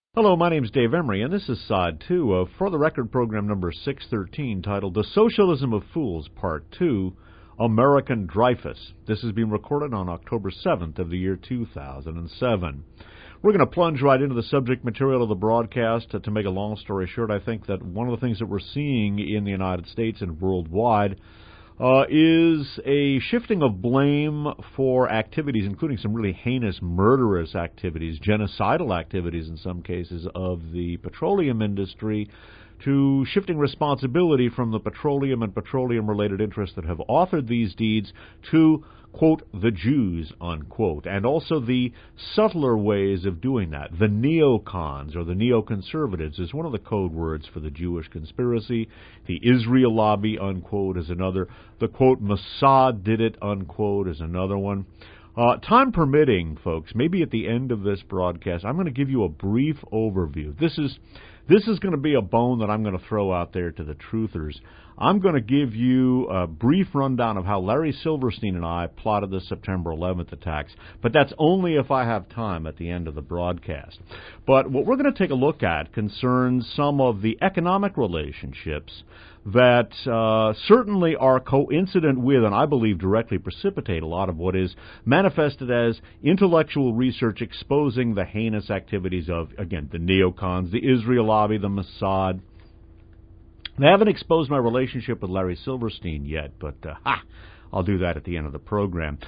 Hello, my name is Dave Emery, and this is Side 2 of For the Record program number 613, titled The Socialism of Fools, Part 2, American Dreyfus. This has been recorded on October 7th of the year 2007. We're going to plunge right into the subject material of the broadcast. To make a long story short, I think that one of the things that we're seeing in the United States and worldwide is a shifting of blame for activities, including some really heinous, murderous activities, genocidal activities in some cases, of the petroleum industry, to shifting responsibility from the petroleum and petroleum-related interests that have authored these deeds to, quote, the Jews, unquote, and also the subtler ways of doing that. The neocons, or the neoconservatives, is one of the code words for the Jewish conspiracy. The Israel lobby, unquote, is another. The, quote, Mossad did it, unquote, is another one. Time permitting, folks, maybe at the end of this broadcast, I'm going to give you a brief overview. This is going to be a bone that I'm going to throw out there to the truthers. I'm going to give you a brief rundown of how Larry Silverstein and I plotted the September 11th attacks, but that's only if I have time at the end of the broadcast. But what we're going to take a look at concerns some of the economic relationships that certainly are coincident with, and I believe directly precipitate, a lot of what is manifested as intellectual research exposing the heinous activities of, again, the neocons, the Israel lobby, the Mossad. I haven't exposed my relationship with Larry Silverstein yet, but I'll do that at the end of the program.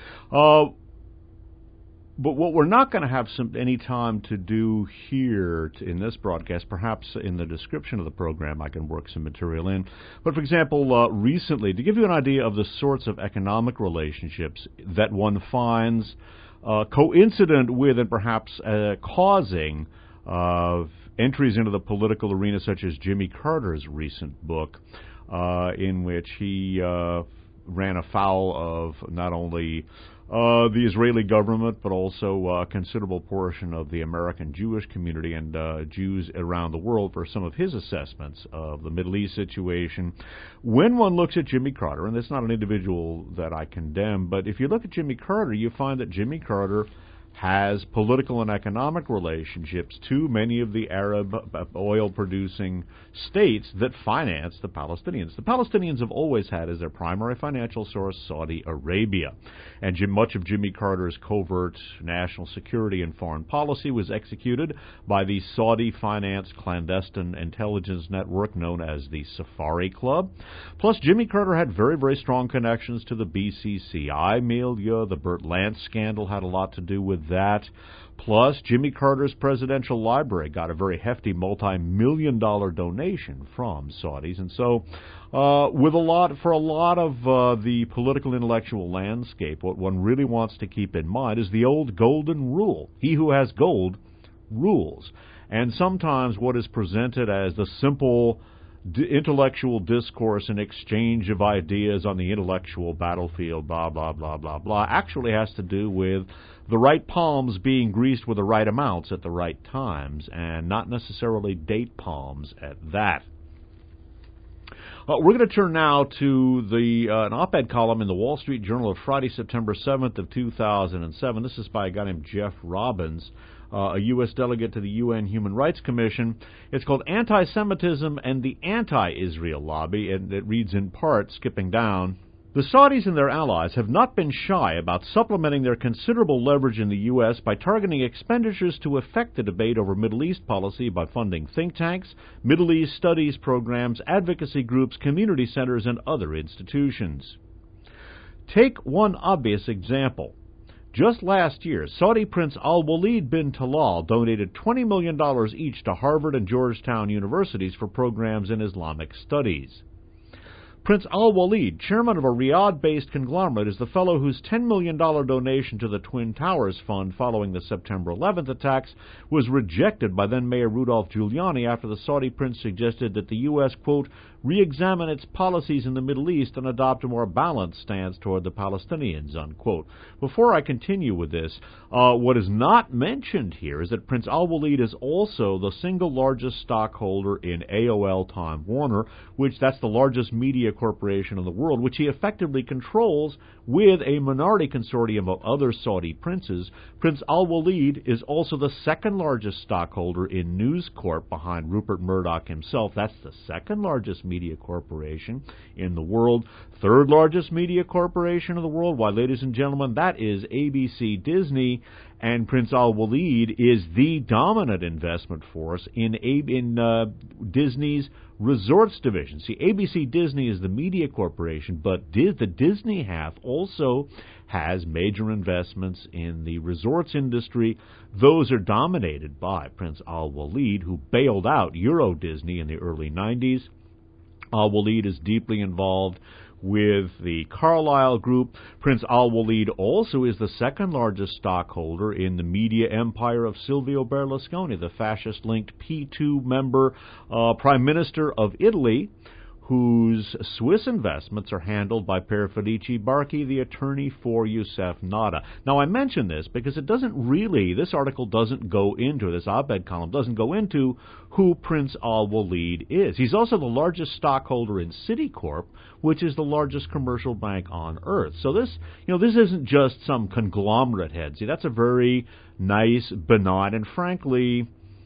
But what we're not going to have any time to do here in this broadcast, perhaps in the description of the program I can work some material in. But for example, recently, to give you an idea of the sorts of economic relationships that one finds coincident with and perhaps causing entries into the political arena, such as Jimmy Carter's recent book, in which he ran afoul of not only the Israeli government, but also a considerable portion of the American Jewish community and Jews around the world for some of his assessments of the Middle East situation. When one looks at Jimmy Carter, and it's not an individual that I condemn, but if you look at Jimmy Carter, you find that Jimmy Carter has political and economic relationships to many of the Arab oil-producing states that finance the Palestinians. The Palestinians have always had as their primary financial source Saudi Arabia, and much of Jimmy Carter's covert national security and foreign policy was executed by the Saudi-financed clandestine intelligence network known as the Safari Club. Plus, Jimmy Carter had very, very strong connections to the BCCI milieu. The Burt Lance scandal had a lot to do with that. Plus, Jimmy Carter's presidential library got a very hefty multi-million-dollar donation from Saudis. And so, for a lot of the political intellectual landscape, what one really wants to keep in mind is the old golden rule. He who has gold rules. And sometimes what is presented as the simple intellectual discourse and exchange of ideas on the intellectual battlefield, blah, blah, blah, blah, blah, actually has to do with the right palms being greased with the right amounts at the right times, and not necessarily date palms at that. We're going to turn now to an op-ed column in the Wall Street Journal of Friday, September 7th of 2007. This is by a guy named Jeff Robbins, a U.S. delegate to the UN Human Rights Commission. It's called Anti-Semitism and the Anti-Israel Lobby, and it reads in part, skipping down, the Saudis and their allies have not been shy about supplementing their considerable leverage in the U.S. by targeting expenditures to affect the debate over Middle East policy by funding think tanks, Middle East studies programs, advocacy groups, community centers, and other institutions. Take one obvious example. Just last year, Saudi Prince Al-Walid bin Talal donated $20 million each to Harvard and Georgetown universities for programs in Islamic studies. Prince Al-Walid, chairman of a Riyadh-based conglomerate, is the fellow whose $10 million donation to the Twin Towers Fund following the September 11th attacks was rejected by then-Mayor Rudolph Giuliani after the Saudi prince suggested that the U.S., quote, re-examine its policies in the Middle East and adopt a more balanced stance toward the Palestinians, unquote. Before I continue with this, what is not mentioned here is that Prince Al-Walid is also the single largest stockholder in AOL Time Warner, which that's the largest media corporation in the world, which he effectively controls with a minority consortium of other Saudi princes. Prince Al-Walid is also the second largest stockholder in News Corp behind Rupert Murdoch himself. That's the second largest media corporation in the world. Third largest media corporation in the world. Why, ladies and gentlemen, that is ABC Disney. And Prince Al-Walid is the dominant investment force in Disney's resorts division. See, ABC Disney is the media corporation, but the Disney half also has major investments in the resorts industry. Those are dominated by Prince Al-Walid, who bailed out Euro Disney in the early 90s. Al-Walid is deeply involved with the Carlyle Group. Prince Al-Walid also is the second largest stockholder in the media empire of Silvio Berlusconi, the fascist-linked P2 member, Prime Minister of Italy, whose Swiss investments are handled by Per Federici Barchi, the attorney for Youssef Nada. Now, I mention this because this article doesn't go into, this op-ed column doesn't go into who Prince Al-Walid is. He's also the largest stockholder in Citicorp, which is the largest commercial bank on earth. So this isn't just some conglomerate head. See, that's a very nice, benign, and frankly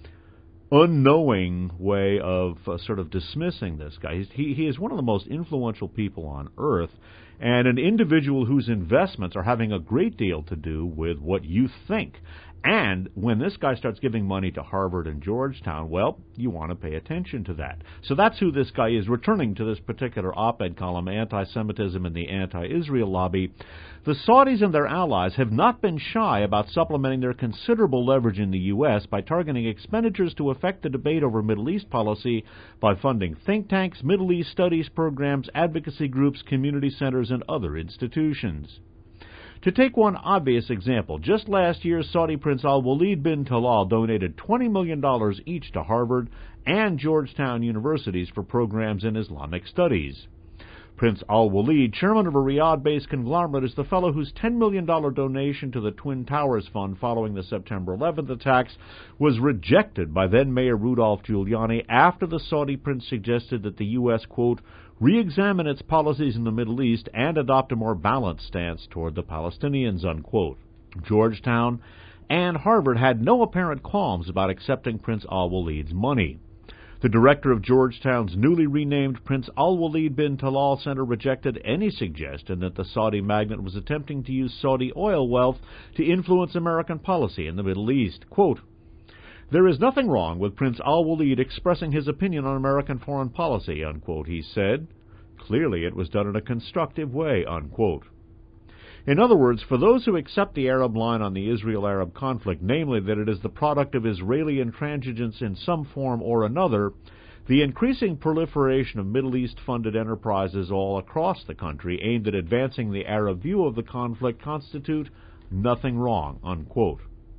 unknowing way of sort of dismissing this guy. He is one of the most influential people on earth, and an individual whose investments are having a great deal to do with what you think. And when this guy starts giving money to Harvard and Georgetown, well, you want to pay attention to that. So that's who this guy is. Returning to this particular op-ed column, Anti-Semitism and the Anti-Israel Lobby, the Saudis and their allies have not been shy about supplementing their considerable leverage in the U.S. by targeting expenditures to affect the debate over Middle East policy by funding think tanks, Middle East studies programs, advocacy groups, community centers, and other institutions. To take one obvious example, just last year, Saudi Prince Al-Walid bin Talal donated $20 million each to Harvard and Georgetown universities for programs in Islamic studies. Prince Al-Walid, chairman of a Riyadh-based conglomerate, is the fellow whose $10 million donation to the Twin Towers Fund following the September 11th attacks was rejected by then-Mayor Rudolph Giuliani after the Saudi prince suggested that the U.S., quote, re-examine its policies in the Middle East and adopt a more balanced stance toward the Palestinians, unquote. Georgetown and Harvard had no apparent qualms about accepting Prince Al-Walid's money. The director of Georgetown's newly renamed Prince Al-Walid bin Talal Center rejected any suggestion that the Saudi magnate was attempting to use Saudi oil wealth to influence American policy in the Middle East. Quote, "There is nothing wrong with Prince Al-Walid expressing his opinion on American foreign policy," unquote, he said. Clearly it was done in a constructive way, unquote. In other words, for those who accept the Arab line on the Israel-Arab conflict, namely that it is the product of Israeli intransigence in some form or another, the increasing proliferation of Middle East-funded enterprises all across the country aimed at advancing the Arab view of the conflict constitute nothing wrong, unquote.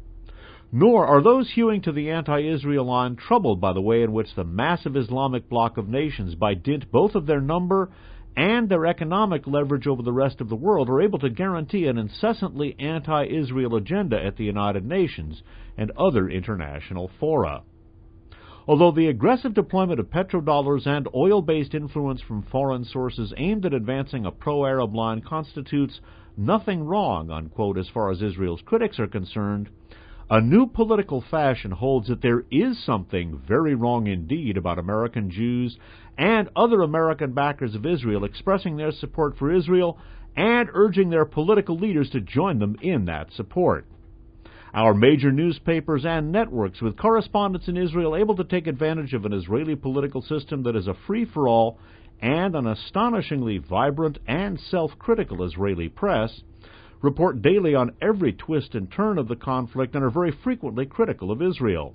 Nor are those hewing to the anti-Israel line troubled by the way in which the massive Islamic bloc of nations, by dint both of their number and their economic leverage over the rest of the world, are able to guarantee an incessantly anti-Israel agenda at the United Nations and other international fora. Although the aggressive deployment of petrodollars and oil-based influence from foreign sources aimed at advancing a pro-Arab line constitutes nothing wrong, unquote, as far as Israel's critics are concerned, a new political fashion holds that there is something very wrong indeed about American Jews and other American backers of Israel expressing their support for Israel and urging their political leaders to join them in that support. Our major newspapers and networks with correspondents in Israel able to take advantage of an Israeli political system that is a free-for-all and an astonishingly vibrant and self-critical Israeli press report daily on every twist and turn of the conflict and are very frequently critical of Israel.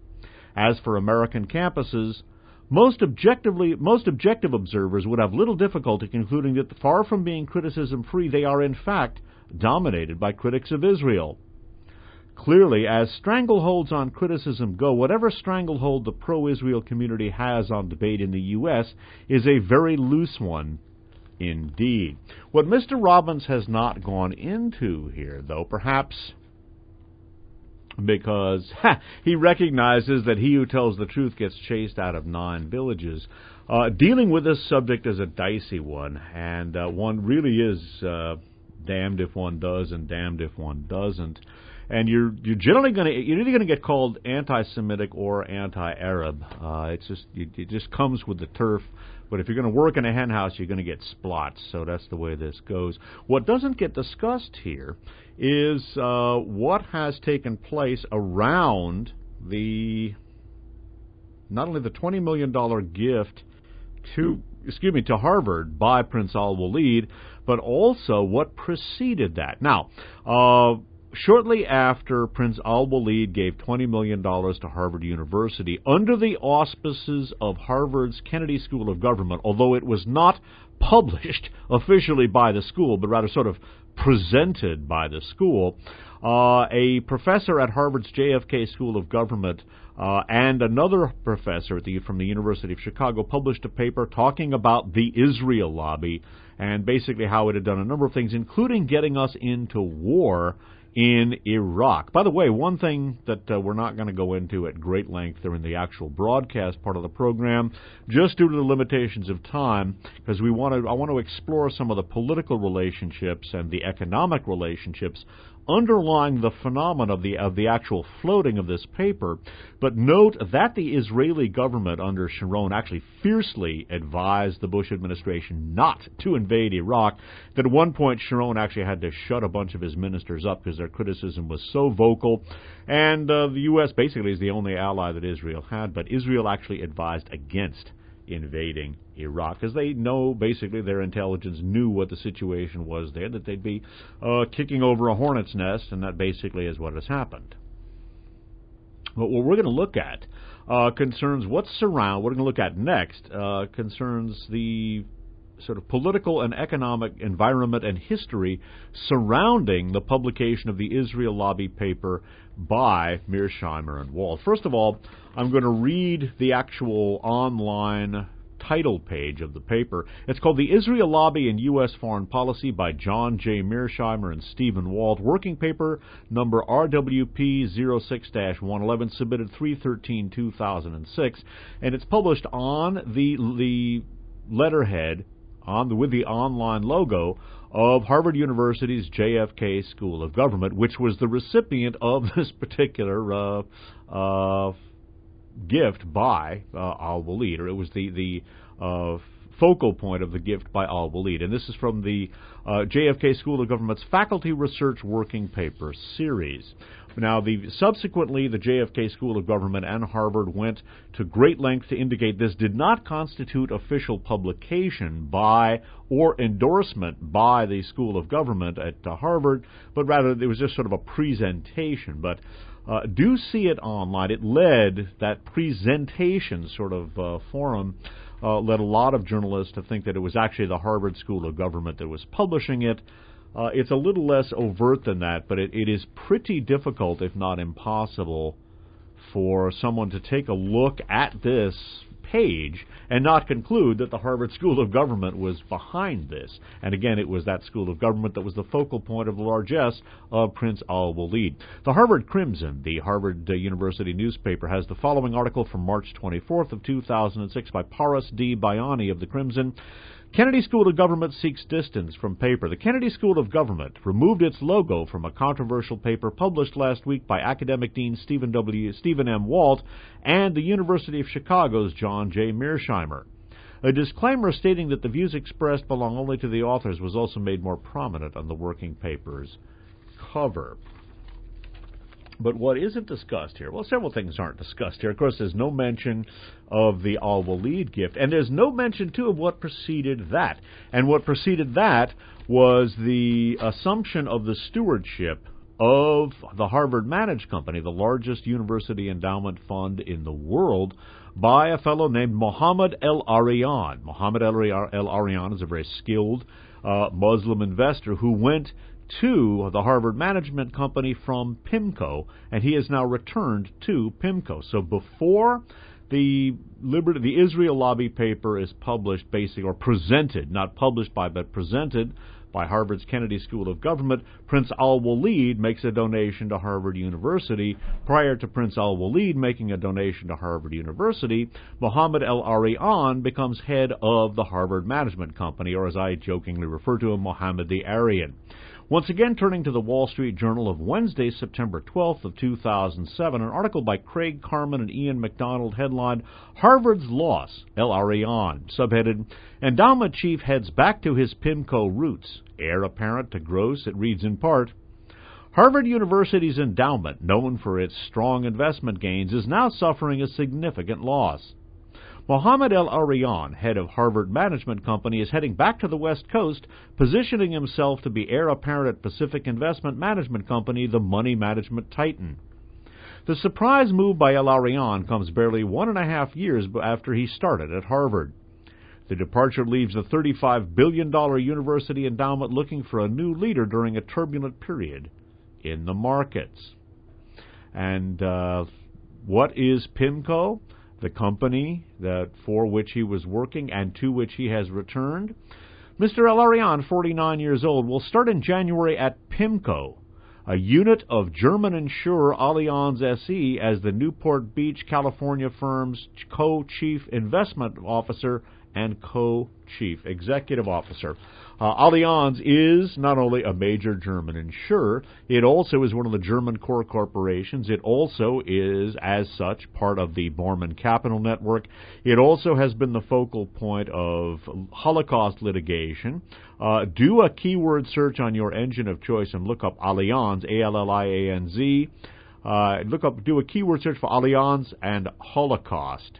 As for American campuses, most objective observers would have little difficulty concluding that far from being criticism-free, they are in fact dominated by critics of Israel. Clearly, as strangleholds on criticism go, whatever stranglehold the pro-Israel community has on debate in the U.S. is a very loose one indeed. What Mr. Robbins has not gone into here, though, perhaps because he recognizes that he who tells the truth gets chased out of 9 villages. Dealing with this subject is a dicey one, and one really is damned if one does and damned if one doesn't. And you're generally you're either gonna get called anti-Semitic or anti-Arab. It just comes with the turf. But if you're going to work in a hen house, you're going to get splots. So that's the way this goes. What doesn't get discussed here is what has taken place around not only the $20 million gift to Harvard by Prince Al-Walid, but also what preceded that. Now, shortly after Prince Al-Walid gave $20 million to Harvard University under the auspices of Harvard's Kennedy School of Government, although it was not published officially by the school, but rather sort of presented by the school, a professor at Harvard's JFK School of Government and another professor from the University of Chicago published a paper talking about the Israel lobby and basically how it had done a number of things, including getting us into war in Iraq. By the way, one thing that we're not going to go into at great length during the actual broadcast part of the program, just due to the limitations of time, because I want to explore some of the political relationships and the economic relationships underlying the phenomena of the actual floating of this paper. But note that the Israeli government under Sharon actually fiercely advised the Bush administration not to invade Iraq, that at one point Sharon actually had to shut a bunch of his ministers up because their criticism was so vocal. And the U.S. basically is the only ally that Israel had, but Israel actually advised against invading Iraq, because they know, basically, their intelligence knew what the situation was there, that they'd be kicking over a hornet's nest, and that basically is what has happened. But what we're going to look at concerns what we're going to look at next concerns the sort of political and economic environment and history surrounding the publication of the Israel Lobby paper by Mearsheimer and Wald. First of all, I'm going to read the actual online title page of the paper. It's called The Israel Lobby in U.S. Foreign Policy by John J. Mearsheimer and Stephen Wald. Working paper number RWP 06-111, submitted 3/13/2006, and it's published on the letterhead with the online logo of Harvard University's JFK School of Government, which was the recipient of this particular gift by Al-Walid, or it was the focal point of the gift by Al-Walid. And this is from the JFK School of Government's Faculty Research Working Paper Series. Now, subsequently, the JFK School of Government and Harvard went to great length to indicate this did not constitute official publication by or endorsement by the School of Government at Harvard, but rather it was just sort of a presentation. But do see it online. It led, that presentation sort of forum, led a lot of journalists to think that it was actually the Harvard School of Government that was publishing it. It's a little less overt than that, but it is pretty difficult, if not impossible, for someone to take a look at this page and not conclude that the Harvard School of Government was behind this. And again, it was that School of Government that was the focal point of the largesse of Prince Al-Walid. The Harvard Crimson, the Harvard University newspaper, has the following article from March 24th of 2006 by Paras D. Bayani of the Crimson. Kennedy School of Government seeks distance from paper. The Kennedy School of Government removed its logo from a controversial paper published last week by academic dean Stephen M. Walt and the University of Chicago's John J. Mearsheimer. A disclaimer stating that the views expressed belong only to the authors was also made more prominent on the working paper's cover. But what isn't discussed here? Well, several things aren't discussed here. Of course, there's no mention of the Al-Walid gift, and there's no mention, too, of what preceded that. And what preceded that was the assumption of the stewardship of the Harvard Managed Company, the largest university endowment fund in the world, by a fellow named Mohammed El-Arian. Mohammed El-Arian is a very skilled Muslim investor who went to the Harvard Management Company from PIMCO, and he has now returned to PIMCO. So before the Israel Lobby paper is published, basically, or presented, not published by, but presented by Harvard's Kennedy School of Government, Prince Al-Walid makes a donation to Harvard University. Prior to Prince Al-Walid making a donation to Harvard University, Mohammed El-Arian becomes head of the Harvard Management Company, or as I jokingly refer to him, Mohammed the Aryan. Once again, turning to the Wall Street Journal of Wednesday, September 12th of 2007, an article by Craig Carman and Ian MacDonald headlined, Harvard's Loss, El-Arian, subheaded, Endowment Chief Heads Back to His PIMCO Roots. Heir apparent to Gross, it reads in part, Harvard University's endowment, known for its strong investment gains, is now suffering a significant loss. Mohammed El-Arian, head of Harvard Management Company, is heading back to the West Coast, positioning himself to be heir apparent at Pacific Investment Management Company, the money management titan. The surprise move by El-Arian comes barely 1.5 years after he started at Harvard. The departure leaves the $35 billion university endowment looking for a new leader during a turbulent period in the markets. And what is PIMCO? The company for which he was working and to which he has returned. Mr. El-Arian, 49 years old, will start in January at PIMCO, a unit of German insurer Allianz SE, as the Newport Beach, California firm's co-chief investment officer and co-chief executive officer. Allianz is not only a major German insurer, it also is one of the German core corporations. It also is, as such, part of the Borman Capital Network. It also has been the focal point of Holocaust litigation. Do a keyword search on your engine of choice and look up Allianz, A-L-L-I-A-N-Z. Do a keyword search for Allianz and Holocaust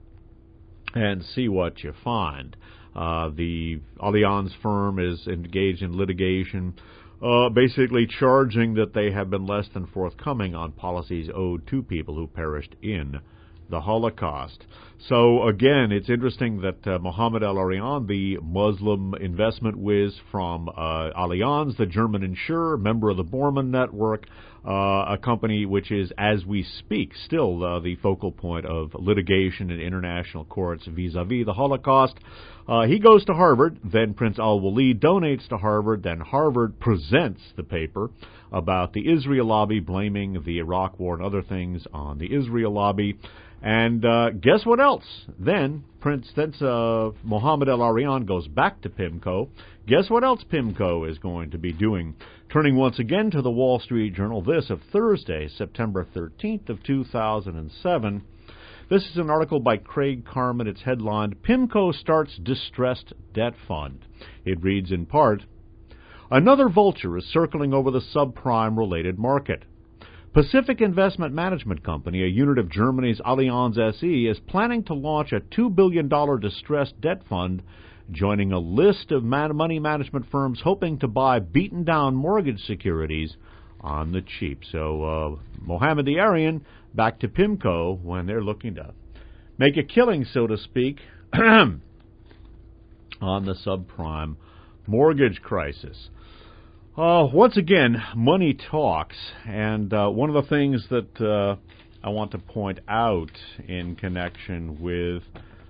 and see what you find. The Allianz firm is engaged in litigation, basically charging that they have been less than forthcoming on policies owed to people who perished in the Holocaust. So again, it's interesting that Mohammed El-Arian, the Muslim investment whiz from Allianz, the German insurer, member of the Borman Network, a company which is, as we speak, still the focal point of litigation in international courts vis-a-vis the Holocaust. He goes to Harvard, then Prince Al-Walid donates to Harvard, then Harvard presents the paper about the Israel lobby, blaming the Iraq war and other things on the Israel lobby. And guess what else? Then Mohammed El-Arian goes back to PIMCO. Guess what else PIMCO is going to be doing? Turning once again to the Wall Street Journal, this of Thursday, September 13th of 2007. This is an article by Craig Carman. It's headlined, PIMCO Starts Distressed Debt Fund. It reads in part, Another vulture is circling over the subprime-related market. Pacific Investment Management Company, a unit of Germany's Allianz SE, is planning to launch a $2 billion distressed debt fund, joining a list of money management firms hoping to buy beaten-down mortgage securities on the cheap. So Mohammed the Aryan back to PIMCO when they're looking to make a killing, so to speak, on the subprime mortgage crisis. Once again, money talks, and one of the things that I want to point out in connection with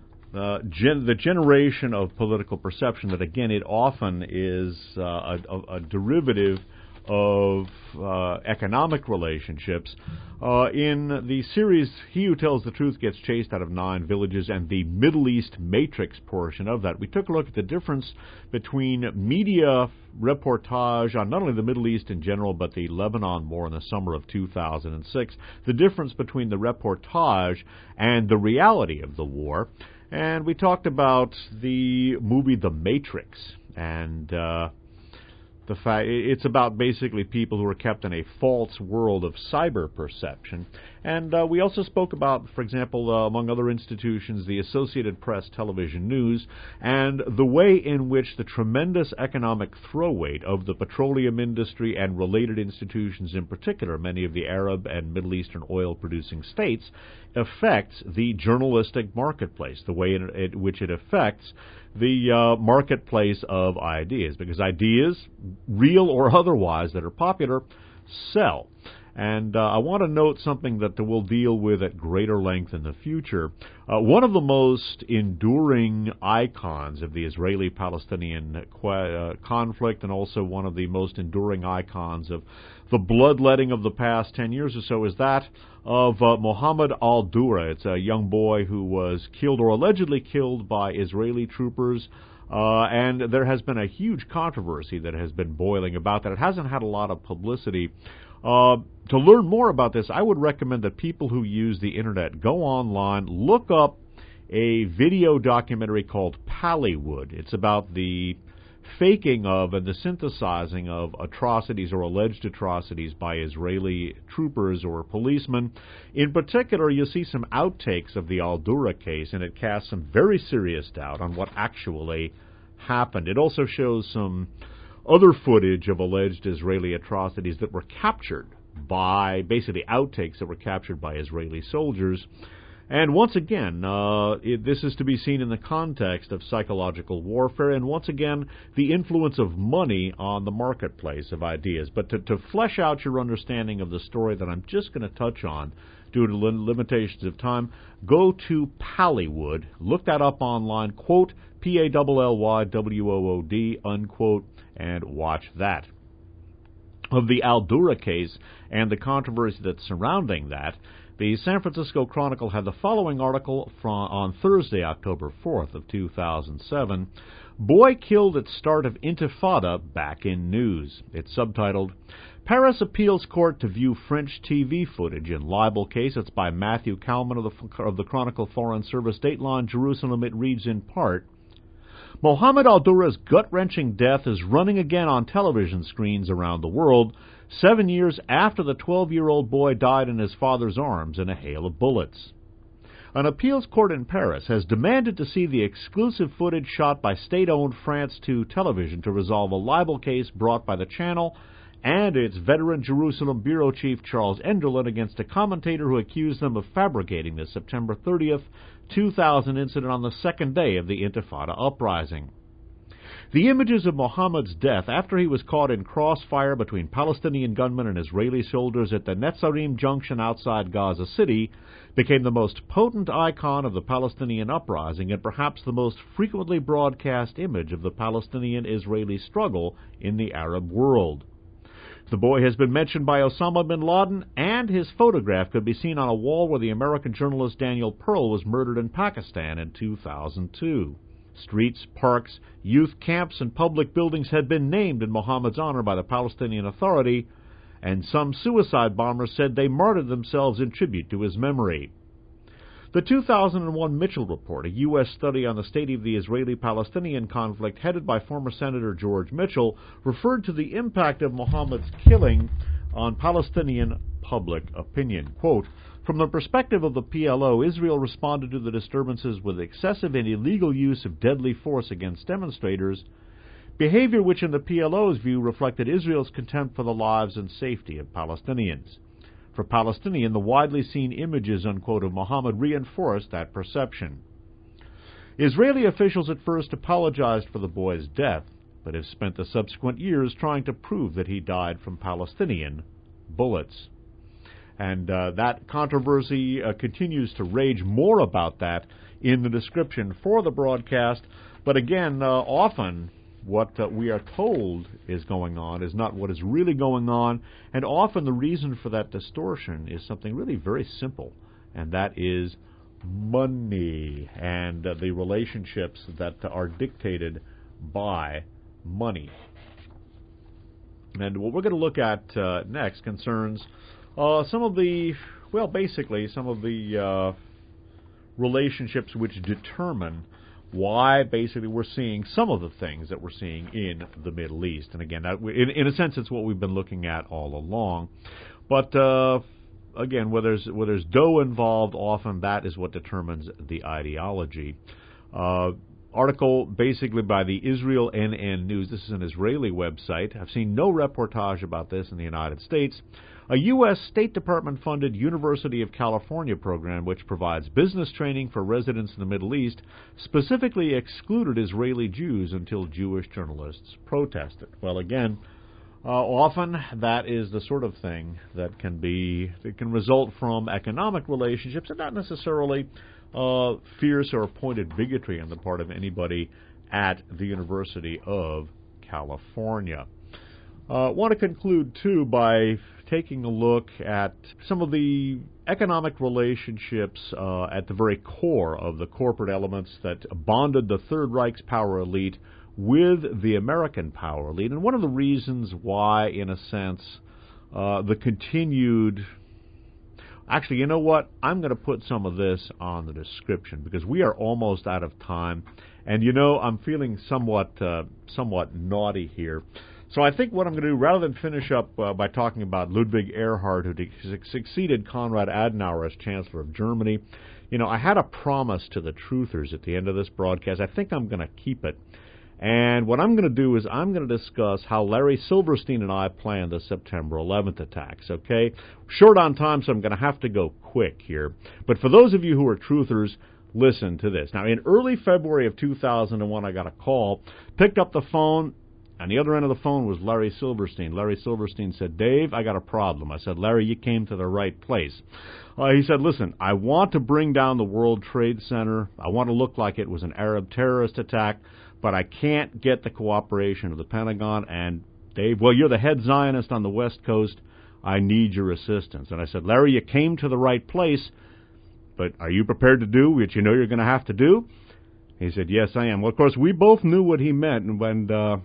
the generation of political perception that, again, it often is a derivative of economic relationships. In the series He Who Tells the Truth Gets Chased Out of 9 Villages and the Middle East Matrix portion of that, we took a look at the difference between media reportage on not only the Middle East in general, but the Lebanon war in the summer of 2006, the difference between the reportage and the reality of the war. And we talked about the movie The Matrix, and the fact it's about basically people who are kept in a false world of cyber perception. And we also spoke about, for example, among other institutions, the Associated Press Television News, and the way in which the tremendous economic throwweight of the petroleum industry and related institutions, in particular many of the Arab and Middle Eastern oil-producing states, affects the journalistic marketplace, the way in which it affects the marketplace of ideas, because ideas, real or otherwise, that are popular, sell. And I want to note something that we'll deal with at greater length in the future. One of the most enduring icons of the Israeli-Palestinian conflict, and also one of the most enduring icons of the bloodletting of the past 10 years or so, is that of Mohammed al-Dura. It's a young boy who was killed, or allegedly killed, by Israeli troopers. And there has been a huge controversy that has been boiling about that. It hasn't had a lot of publicity. To learn more about this, I would recommend that people who use the internet go online, look up a video documentary called Pallywood. It's about the faking of and the synthesizing of atrocities or alleged atrocities by Israeli troopers or policemen. In particular, you'll see some outtakes of the al-Dura case, and it casts some very serious doubt on what actually happened. It also shows some other footage of alleged Israeli atrocities that were captured by, basically outtakes that were captured by Israeli soldiers. And once again, this is to be seen in the context of psychological warfare, and once again, the influence of money on the marketplace of ideas. But to flesh out your understanding of the story that I'm just going to touch on, due to limitations of time, go to Pallywood, look that up online, quote, P-A-L-L-Y-W-O-O-D, unquote, and watch that. Of the al-Dura case and the controversy that's surrounding that, the San Francisco Chronicle had the following article on Thursday, October 4th of 2007, Boy Killed at Start of Intifada Back in News. It's subtitled, Paris Appeals Court to View French TV Footage in Libel Case. It's by Matthew Kalman of the Chronicle Foreign Service, Dateline Jerusalem. It reads in part, Mohammed al-Dura's gut-wrenching death is running again on television screens around the world, 7 years after the 12-year-old boy died in his father's arms in a hail of bullets. An appeals court in Paris has demanded to see the exclusive footage shot by state-owned France 2 television to resolve a libel case brought by the channel and its veteran Jerusalem bureau chief Charles Enderlin against a commentator who accused them of fabricating the September 30th, 2000 incident on the second day of the Intifada uprising. The images of Muhammad's death after he was caught in crossfire between Palestinian gunmen and Israeli soldiers at the Netzarim Junction outside Gaza City became the most potent icon of the Palestinian uprising and perhaps the most frequently broadcast image of the Palestinian-Israeli struggle in the Arab world. The boy has been mentioned by Osama bin Laden, and his photograph could be seen on a wall where the American journalist Daniel Pearl was murdered in Pakistan in 2002. Streets, parks, youth camps, and public buildings had been named in Muhammad's honor by the Palestinian Authority, and some suicide bombers said they martyred themselves in tribute to his memory. The 2001 Mitchell Report, a U.S. study on the state of the Israeli-Palestinian conflict headed by former Senator George Mitchell, referred to the impact of Muhammad's killing on Palestinian public opinion. Quote, from the perspective of the PLO, Israel responded to the disturbances with excessive and illegal use of deadly force against demonstrators, behavior which in the PLO's view reflected Israel's contempt for the lives and safety of Palestinians. For Palestinian, the widely seen images, unquote, of Muhammad reinforced that perception. Israeli officials at first apologized for the boy's death, but have spent the subsequent years trying to prove that he died from Palestinian bullets. And that controversy continues to rage. More about that in the description for the broadcast. But again, often what we are told is going on is not what is really going on, and often the reason for that distortion is something really very simple, and that is money and the relationships that are dictated by money. And what we're going to look at next concerns some of the relationships which determine why basically we're seeing some of the things that we're seeing in the Middle East. And again, in a sense, it's what we've been looking at all along. But again, where there's dough involved, often that is what determines the ideology. Article basically by the Israel NN News. This is an Israeli website. I've seen no reportage about this in the United States. A U.S. State Department-funded University of California program which provides business training for residents in the Middle East specifically excluded Israeli Jews until Jewish journalists protested. Well, again, Often that is the sort of thing that can result from economic relationships and not necessarily fierce or pointed bigotry on the part of anybody at the University of California. Want to conclude, too, by taking a look at some of the economic relationships at the very core of the corporate elements that bonded the Third Reich's power elite with the American power elite. And one of the reasons why, in a sense, the continued... Actually, you know what? I'm going to put some of this on the description because we are almost out of time. And, you know, I'm feeling somewhat naughty here. So I think what I'm going to do, rather than finish up by talking about Ludwig Erhard, who succeeded Konrad Adenauer as Chancellor of Germany, you know, I had a promise to the truthers at the end of this broadcast. I think I'm going to keep it. And what I'm going to do is I'm going to discuss how Larry Silverstein and I planned the September 11th attacks, okay? Short on time, so I'm going to have to go quick here. But for those of you who are truthers, listen to this. Now, in early February of 2001, I got a call, picked up the phone. On the other end of the phone was Larry Silverstein. Larry Silverstein said, "Dave, I got a problem." I said, "Larry, you came to the right place." He said, "Listen, I want to bring down the World Trade Center. I want to look like it was an Arab terrorist attack, but I can't get the cooperation of the Pentagon. And, Dave, well, you're the head Zionist on the West Coast. I need your assistance." And I said, "Larry, you came to the right place, but are you prepared to do what you know you're going to have to do?" He said, "Yes, I am." Well, of course, we both knew what he meant, and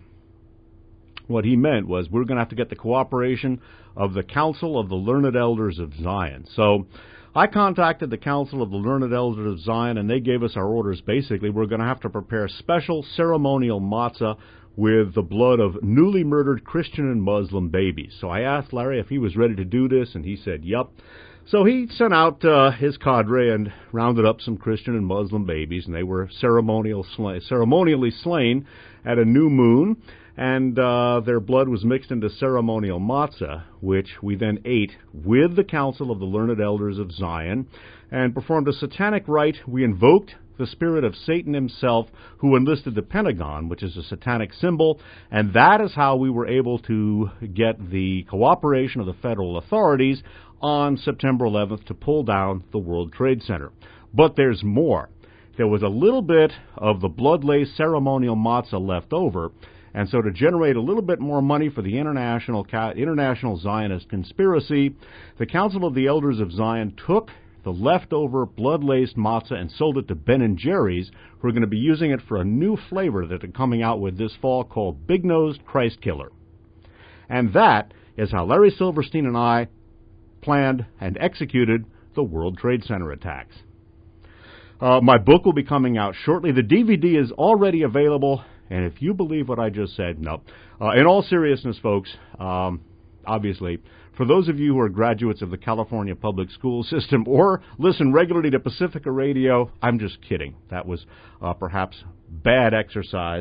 what he meant was we're going to have to get the cooperation of the Council of the Learned Elders of Zion. So I contacted the Council of the Learned Elders of Zion, and they gave us our orders. Basically, we're going to have to prepare special ceremonial matzah with the blood of newly murdered Christian and Muslim babies. So I asked Larry if he was ready to do this, and he said, "Yup." So he sent out his cadre and rounded up some Christian and Muslim babies, and they were ceremonially slain at a new moon. And their blood was mixed into ceremonial matzah, which we then ate with the Council of the Learned Elders of Zion, and performed a satanic rite. We invoked the spirit of Satan himself, who enlisted the Pentagon, which is a satanic symbol, and that is how we were able to get the cooperation of the federal authorities on September 11th to pull down the World Trade Center. But there's more. There was a little bit of the blood-laced ceremonial matzah left over. And so to generate a little bit more money for the international Zionist conspiracy, the Council of the Elders of Zion took the leftover blood-laced matzah and sold it to Ben & Jerry's, who are going to be using it for a new flavor that they're coming out with this fall called Big-Nosed Christ Killer. And that is how Larry Silverstein and I planned and executed the World Trade Center attacks. My book will be coming out shortly. The DVD is already available. And if you believe what I just said, no. In all seriousness, folks, obviously, for those of you who are graduates of the California public school system or listen regularly to Pacifica Radio, I'm just kidding. That was perhaps bad exercise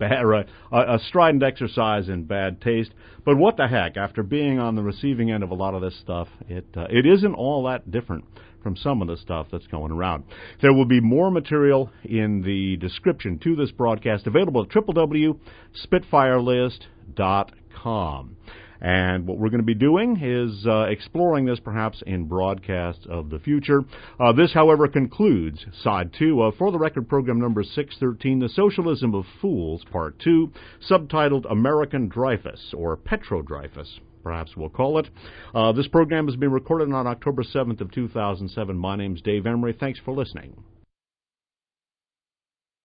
a strident exercise in bad taste. But what the heck? After being on the receiving end of a lot of this stuff, it isn't all that different from some of the stuff that's going around. There will be more material in the description to this broadcast, available at www.spitfirelist.com. And what we're going to be doing is exploring this perhaps in broadcasts of the future. This, however, concludes Side 2 of For the Record program number 613, The Socialism of Fools, Part 2, subtitled American Dreyfus, or Petro Dreyfus, perhaps we'll call it. This program has been recorded on October 7th of 2007. My name's Dave Emery. Thanks for listening.